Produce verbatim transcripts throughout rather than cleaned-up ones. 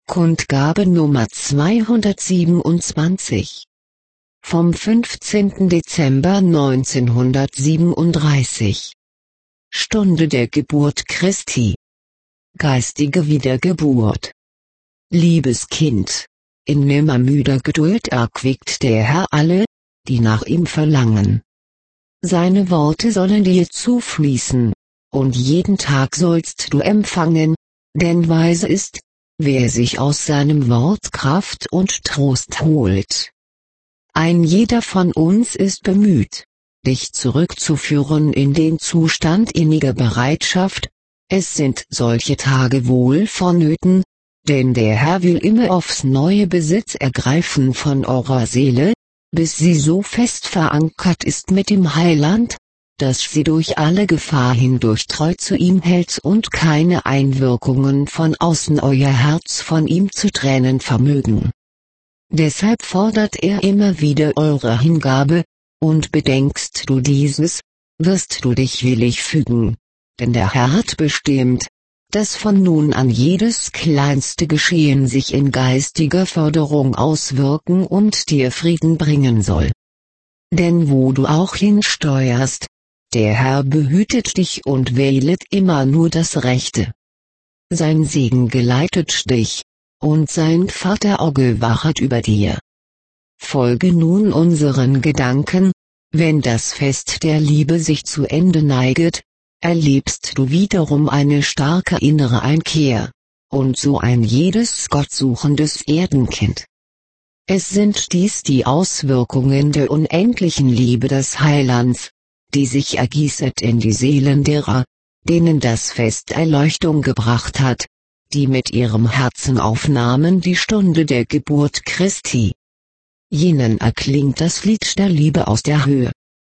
Kundgabe Nummer zweihundertsiebenundzwanzig. Vom fünfzehnten Dezember neunzehnhundertsiebenunddreißig. Stunde der Geburt Christi. Geistige Wiedergeburt. Liebes Kind, in nimmermüder Geduld erquickt der Herr alle, die nach ihm verlangen. Seine Worte sollen dir zufließen, und jeden Tag sollst du empfangen, denn weise ist, wer sich aus seinem Wort Kraft und Trost holt. Ein jeder von uns ist bemüht, dich zurückzuführen in den Zustand inniger Bereitschaft. Es sind solche Tage wohl vonnöten, denn der Herr will immer aufs neue Besitz ergreifen von eurer Seele, bis sie so fest verankert ist mit dem Heiland, dass sie durch alle Gefahr hindurch treu zu ihm hält und keine Einwirkungen von außen euer Herz von ihm zu trennen vermögen. Deshalb fordert er immer wieder eure Hingabe, und bedenkst du dieses, wirst du dich willig fügen, denn der Herr hat bestimmt, dass von nun an jedes kleinste Geschehen sich in geistiger Förderung auswirken und dir Frieden bringen soll. Denn wo du auch hinsteuerst, der Herr behütet dich und wählet immer nur das Rechte. Sein Segen geleitet dich, und sein Vaterauge wachet über dir. Folge nun unseren Gedanken, wenn das Fest der Liebe sich zu Ende neiget, erlebst du wiederum eine starke innere Einkehr, und so ein jedes gottsuchendes Erdenkind. Es sind dies die Auswirkungen der unendlichen Liebe des Heilands, die sich ergießet in die Seelen derer, denen das Fest Erleuchtung gebracht hat, die mit ihrem Herzen aufnahmen die Stunde der Geburt Christi. Jenen erklingt das Lied der Liebe aus der Höhe.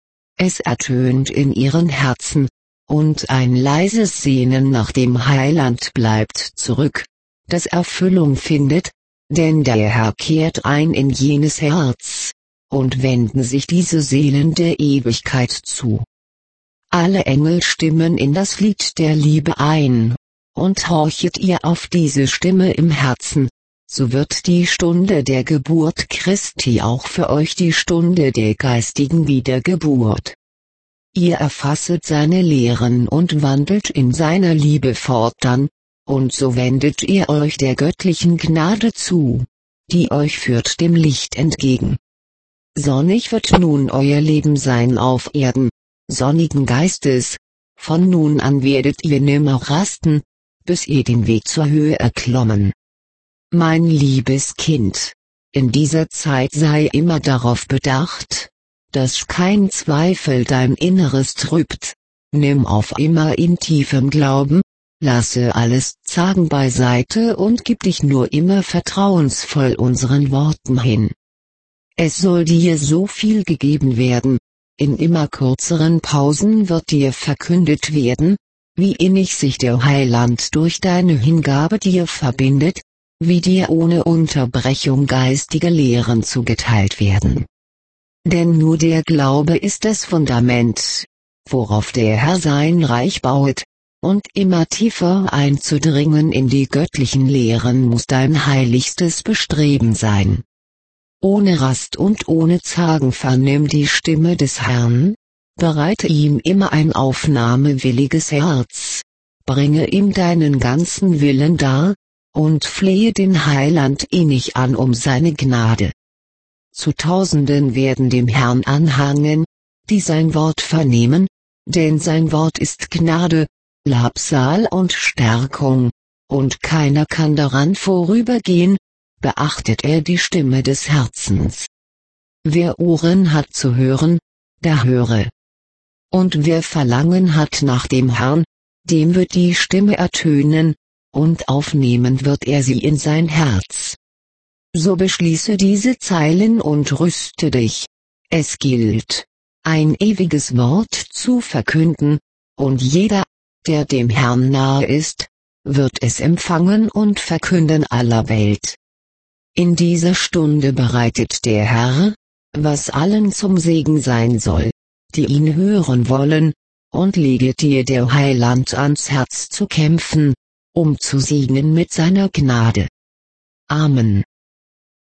Es ertönt in ihren Herzen, und ein leises Sehnen nach dem Heiland bleibt zurück, das Erfüllung findet, denn der Herr kehrt ein in jenes Herz, und wenden sich diese Seelen der Ewigkeit zu. Alle Engel stimmen in das Lied der Liebe ein, und horchet ihr auf diese Stimme im Herzen, so wird die Stunde der Geburt Christi auch für euch die Stunde der geistigen Wiedergeburt. Ihr erfasset seine Lehren und wandelt in seiner Liebe fortan, und so wendet ihr euch der göttlichen Gnade zu, die euch führt dem Licht entgegen. Sonnig wird nun euer Leben sein auf Erden, sonnigen Geistes, von nun an werdet ihr nimmer rasten, bis ihr den Weg zur Höhe erklommen. Mein liebes Kind, in dieser Zeit sei immer darauf bedacht, dass kein Zweifel dein Inneres trübt, nimm auf immer in tiefem Glauben, lasse alles Zagen beiseite und gib dich nur immer vertrauensvoll unseren Worten hin. Es soll dir so viel gegeben werden, in immer kürzeren Pausen wird dir verkündet werden, wie innig sich der Heiland durch deine Hingabe dir verbindet, wie dir ohne Unterbrechung geistige Lehren zugeteilt werden. Denn nur der Glaube ist das Fundament, worauf der Herr sein Reich bauet, und immer tiefer einzudringen in die göttlichen Lehren muss dein heiligstes Bestreben sein. Ohne Rast und ohne Zagen vernimm die Stimme des Herrn, bereite ihm immer ein aufnahmewilliges Herz, bringe ihm deinen ganzen Willen dar, und flehe den Heiland innig an um seine Gnade. Zu Tausenden werden dem Herrn anhangen, die sein Wort vernehmen, denn sein Wort ist Gnade, Labsal und Stärkung, und keiner kann daran vorübergehen, beachtet er die Stimme des Herzens. Wer Ohren hat zu hören, der höre. Und wer Verlangen hat nach dem Herrn, dem wird die Stimme ertönen, und aufnehmen wird er sie in sein Herz. So beschließe diese Zeilen und rüste dich. Es gilt, ein ewiges Wort zu verkünden, und jeder, der dem Herrn nahe ist, wird es empfangen und verkünden aller Welt. In dieser Stunde bereitet der Herr, was allen zum Segen sein soll, die ihn hören wollen, und leget dir der Heiland ans Herz zu kämpfen, um zu siegen mit seiner Gnade. Amen.